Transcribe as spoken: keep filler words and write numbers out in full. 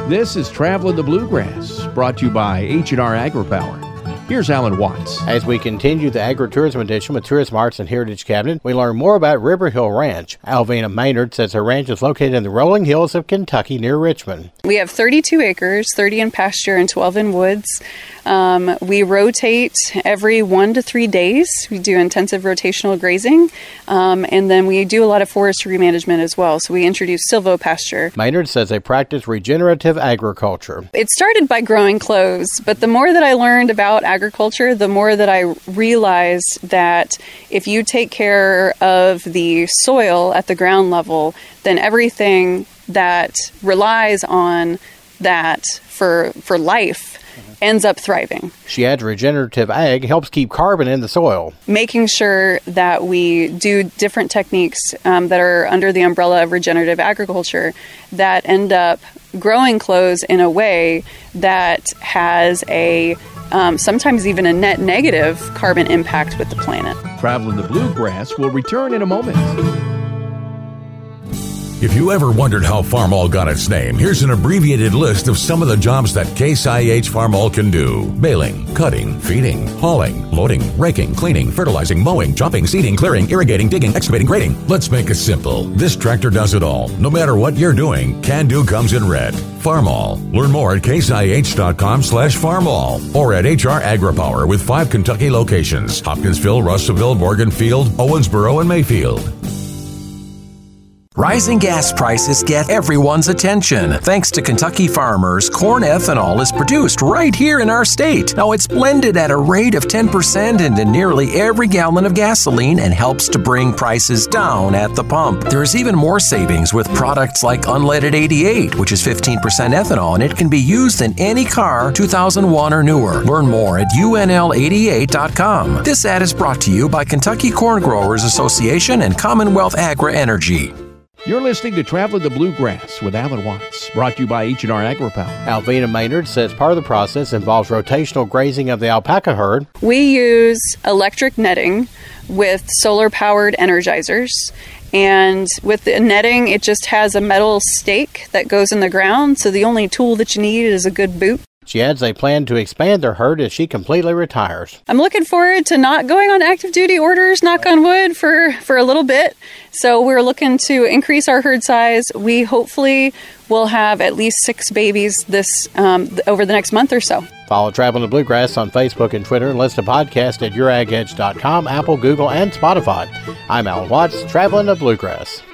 This is Traveling the Bluegrass, brought to you by H and R AgriPower. Here's Alan Watts. As we continue the agritourism edition with Tourism Arts and Heritage Cabinet, we learn more about River Hill Ranch. Alvina Maynard says her ranch is located in the rolling hills of Kentucky near Richmond. We have thirty-two acres, thirty in pasture and twelve in woods. Um, we rotate every one to three days. We do intensive rotational grazing, um, and then we do a lot of forestry management as well. So we introduce silvopasture. Maynard says they practice regenerative agriculture. It started by growing cloves, but the more that I learned about agriculture, the more that I realized that if you take care of the soil at the ground level, then everything that relies on that for for life ends up thriving. She adds regenerative ag helps keep carbon in the soil. Making sure that we do different techniques um, that are under the umbrella of regenerative agriculture that end up growing clothes in a way that has a um, sometimes even a net negative carbon impact with the planet. Traveling the Bluegrass will return in a moment. If you ever wondered how Farmall got its name, here's an abbreviated list of some of the jobs that Case I H Farmall can do. Baling, cutting, feeding, hauling, loading, raking, cleaning, fertilizing, mowing, chopping, seeding, clearing, irrigating, digging, excavating, grading. Let's make it simple. This tractor does it all. No matter what you're doing, Can Do comes in red. Farmall. Learn more at caseih.com slash farmall or at H R AgriPower with five Kentucky locations: Hopkinsville, Russellville, Morganfield, Owensboro, and Mayfield. Rising gas prices get everyone's attention. Thanks to Kentucky farmers, corn ethanol is produced right here in our state. Now, it's blended at a rate of ten percent into nearly every gallon of gasoline and helps to bring prices down at the pump. There's even more savings with products like Unleaded eighty-eight, which is fifteen percent ethanol, and it can be used in any car two thousand one or newer. Learn more at U N L eighty-eight dot com. This ad is brought to you by Kentucky Corn Growers Association and Commonwealth Agra Energy. You're listening to Traveling the Bluegrass with Alan Watts, brought to you by H and R AgriPower. Alvina Maynard says part of the process involves rotational grazing of the alpaca herd. We use electric netting with solar-powered energizers. And with the netting, it just has a metal stake that goes in the ground, so the only tool that you need is a good boot. She adds they plan to expand their herd as she completely retires. I'm looking forward to not going on active duty orders, knock on wood, for, for a little bit. So we're looking to increase our herd size. We hopefully will have at least six babies this um, over the next month or so. Follow Traveling the Bluegrass on Facebook and Twitter, and listen to podcasts at your ag edge dot com, Apple, Google, and Spotify. I'm Alan Watts, Traveling the Bluegrass.